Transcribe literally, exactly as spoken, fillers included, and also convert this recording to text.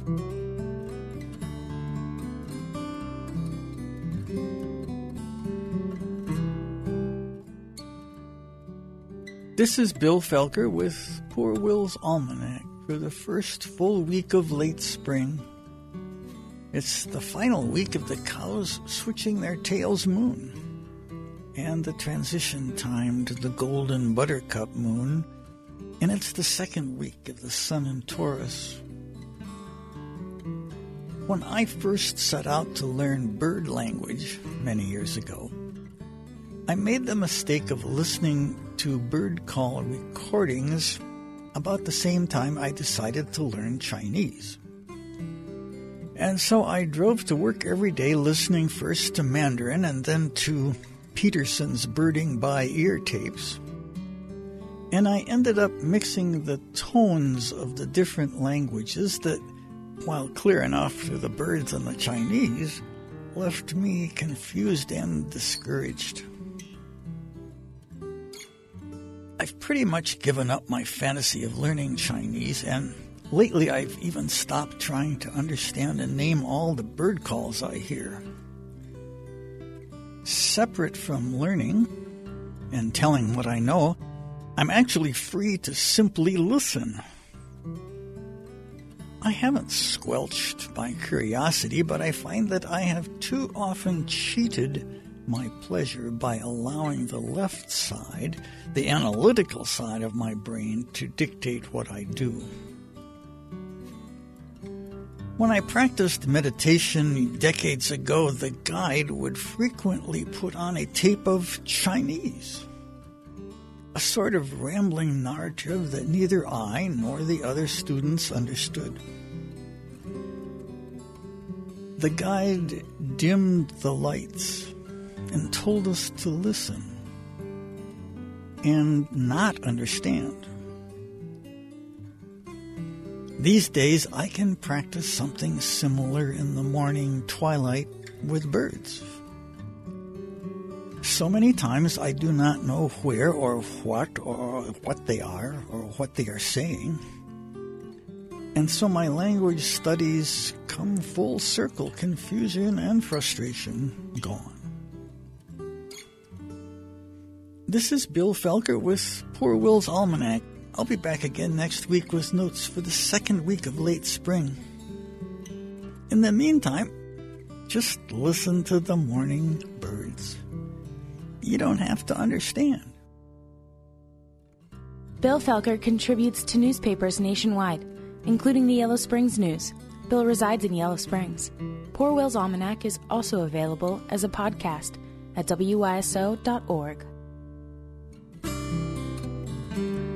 This is Bill Felker with Poor Will's Almanac for the first full week of late spring. It's the final week of the cows switching their tails moon, and the transition time to the golden buttercup moon, and it's the second week of the sun in Taurus. When I first set out to learn bird language many years ago, I made the mistake of listening to bird call recordings about the same time I decided to learn Chinese. And so I drove to work every day listening first to Mandarin and then to Peterson's birding by ear tapes. And I ended up mixing the tones of the different languages that, while clear enough for the birds and the Chinese, left me confused and discouraged. I've pretty much given up my fantasy of learning Chinese, and lately I've even stopped trying to understand and name all the bird calls I hear. Separate from learning and telling what I know, I'm actually free to simply listen. I haven't squelched my curiosity, but I find that I have too often cheated my pleasure by allowing the left side, the analytical side of my brain, to dictate what I do. When I practiced meditation decades ago, the guide would frequently put on a tape of Chinese, a sort of rambling narrative that neither I nor the other students understood. The guide dimmed the lights and told us to listen and not understand. These days, I can practice something similar in the morning twilight with birds. So many times I do not know where or what or what they are or what they are saying. And so my language studies come full circle, confusion and frustration gone. This is Bill Felker with Poor Will's Almanac. I'll be back again next week with notes for the second week of late spring. In the meantime, just listen to the morning birds. You don't have to understand. Bill Felker contributes to newspapers nationwide, including the Yellow Springs News. Bill resides in Yellow Springs. Poor Will's Almanac is also available as a podcast at W Y S O dot org.